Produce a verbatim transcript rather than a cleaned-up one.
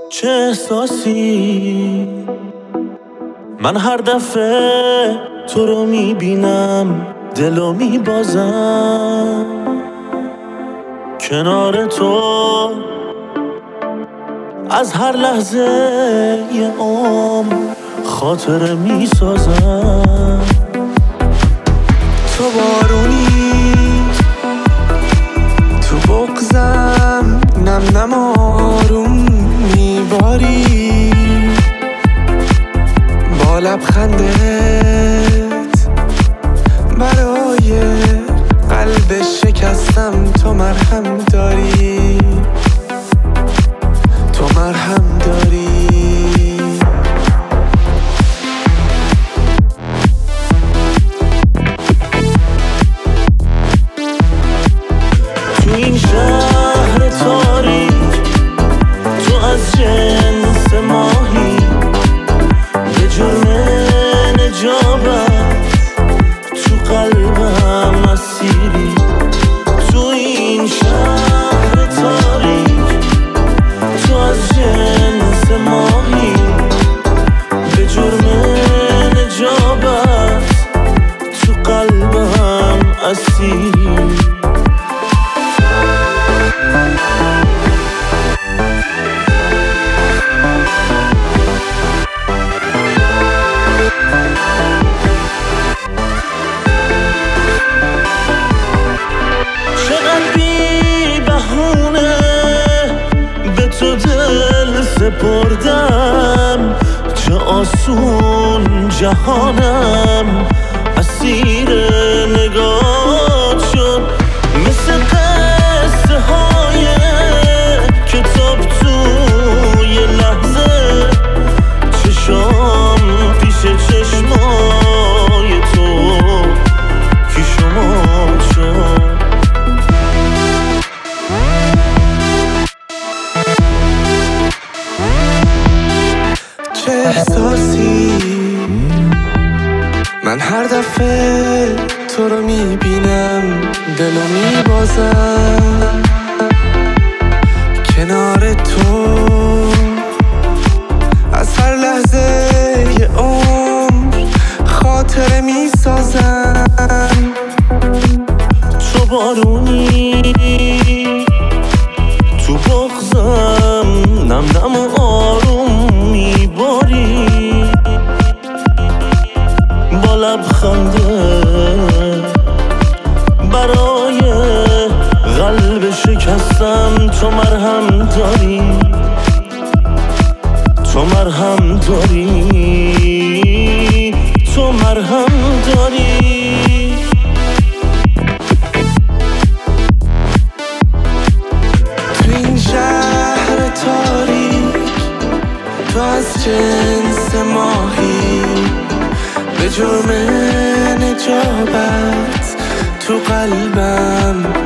چه احساسی من هر دفعه تو رو میبینم دلو میبازم کنار تو از هر لحظه یه عمر خاطره میسازم تو بارونی تو بغزم نم نم آروم میباری با لبخندت برای قلب شکستم تو مرهم داری تو مرهم داری تو این شهر تاریک تو از جنس ماهی به جرم نجابت تو قلبم اسیری تو این شهر تاریک تو از جنس ماهی به جرم نجابت تو قلبم اسیری چقدر بی بهونه به تو دل سپردم چه آسون جهانم اسیر نگات شد مثل قصه های کتاب توی لحظه چشام پیش چشمای تو کی شما شد چه احساسی من هر دفعه تو رو میبینم دلو میبازم کنار تو از هر لحظه یه عمر خاطره میسازم تو بارونی تو بغزم نم نم و آروم میباری با لبخنده برای قلب شکستم تو مرهم داری تو مرهم داری تو مرهم داری تو این شهر تاریک تو از جنس ماهی به جرم نجابت تو قلبم